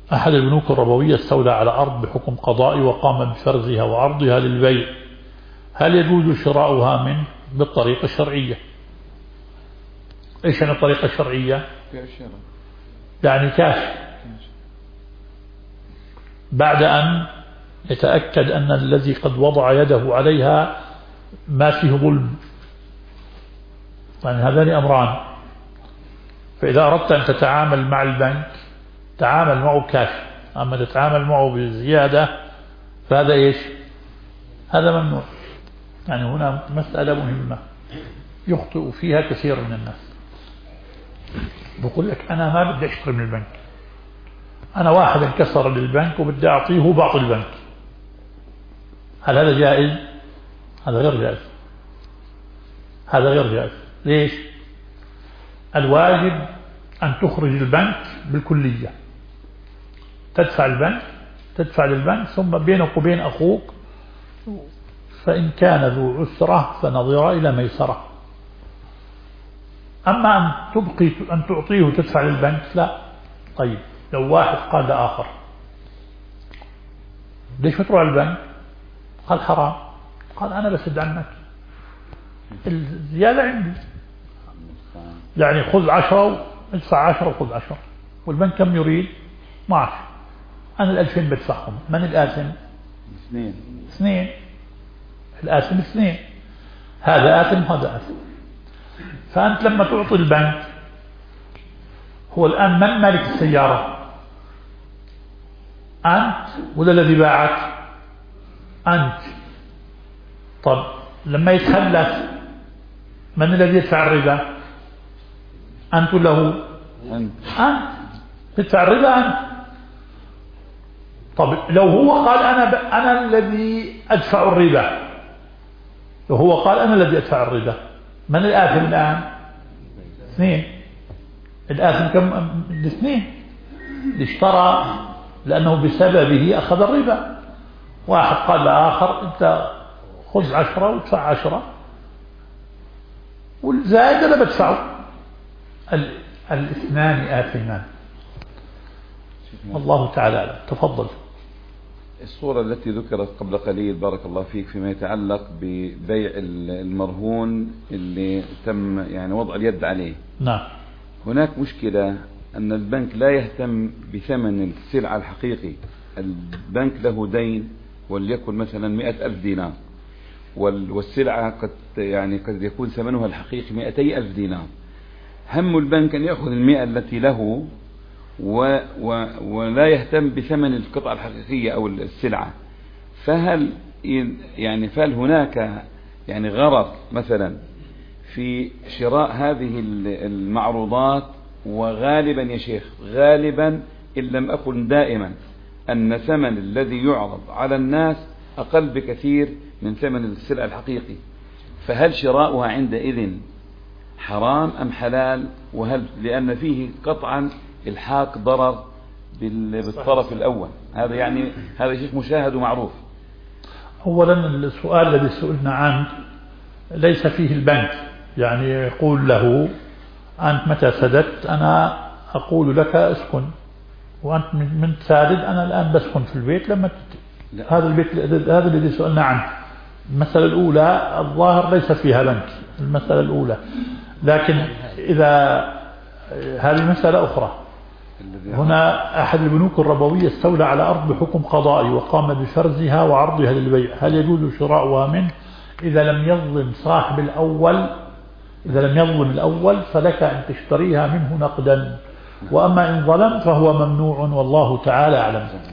أحد البنوك الربوية استولى على أرض بحكم قضائي وقام بفرزها وعرضها للبيع، هل يجوز شراؤها منه بالطريقة الشرعية؟ إيش يعني الطريقة الشرعية؟ يعني كاش، بعد أن يتأكد أن الذي قد وضع يده عليها ما فيه ظلم. يعني هذان أمران، فإذا أردت أن تتعامل مع البنك تعامل معه كاش، أما تتعامل معه بزيادة فهذا إيش؟ هذا ممنوع. يعني هنا مسألة مهمة يخطئ فيها كثير من الناس. بقول لك أنا ما بدي أشتري من البنك، أنا واحد انكسر للبنك وبدي أعطيه بعض البنك، هل هذا جائز؟ هذا غير جائز، هذا غير جائز. ليش؟ الواجب أن تخرج البنك بالكلية، تدفع للبنك، ثم بينك وبين أخوك فإن كان ذو عسرة فنظر إلى ميسرة. أما أن تعطيه وتدفع للبنك لا. طيب لو واحد قال لآخر ليش ما تروح البنك؟ قال حرام. قال أنا بسد عنك، الزيادة عندي، يعني خذ 10 ادفع 10 وخذ 10، والبنك كم يريد؟ 12، أنا 2000 بدفعهم، من الآثم؟ اثنين. الآثم اثنين، هذا آثم وهذا آثم. فأنت لما تعطي البنك، هو الآن من مالك السيارة؟ أنت ولا الذي باعك؟ أنت. طب لما يتخلف من الذي يدفع الربا؟ أنت ولا هو؟ أنت تدفع الربا أنت. طب لو هو قال أنا الذي أدفع الربا، لو هو قال أنا الذي أدفع الربا، من الآثم الآن؟ اثنين. الآثم كم؟ الاثنين اللي اشترى، لأنه بسببه أخذ الربا. واحد قال لآخر أنت خذ 10 وادفع 10، والزائد أنا بدفعه. الاثنان آثمان. الله تعالى تفضل. الصورة التي ذكرت قبل قليل بارك الله فيك فيما يتعلق ببيع المرهون اللي تم يعني وضع اليد عليه. نعم. هناك مشكلة أن البنك لا يهتم بثمن السلعة الحقيقي. البنك له دين وليكن مثلا 100,000 دينار، والسلعة قد يكون ثمنها الحقيقي 200,000 دينار. هم البنك أن يأخذ 100 التي له ولا يهتم بثمن القطعة الحقيقية أو السلعة. فهل هناك غرض مثلا في شراء هذه المعروضات؟ وغالبا يا شيخ، غالبا إن لم أقل دائما، أن ثمن الذي يعرض على الناس أقل بكثير من ثمن السلعة الحقيقي. فهل شراؤها عندئذ حرام أم حلال؟ وهل لأن فيه قطعا الحاق ضرر بالطرف الأول؟ هذا شيء مشاهد ومعروف. أولا السؤال الذي سئلنا عنه ليس فيه البنك، يعني يقول له أنت متى سددت أنا أقول لك اسكن، وأنت من سادد أنا الآن بسكن في البيت لما هذا البيت، هذا الذي سئلنا عنه. المسألة الأولى الظاهر ليس فيها بنك، المسألة الأولى. لكن إذا هذه مسألة أخرى، هنا أحد البنوك الربوية استولى على أرض بحكم قضائي وقام بفرزها وعرضها للبيع، هل يجوز شراؤها منه إذا لم يظلم صاحب الأول؟ إذا لم يظلم الأول فلك أن تشتريها منه نقدا، وأما إن ظلم فهو ممنوع، والله تعالى أعلم.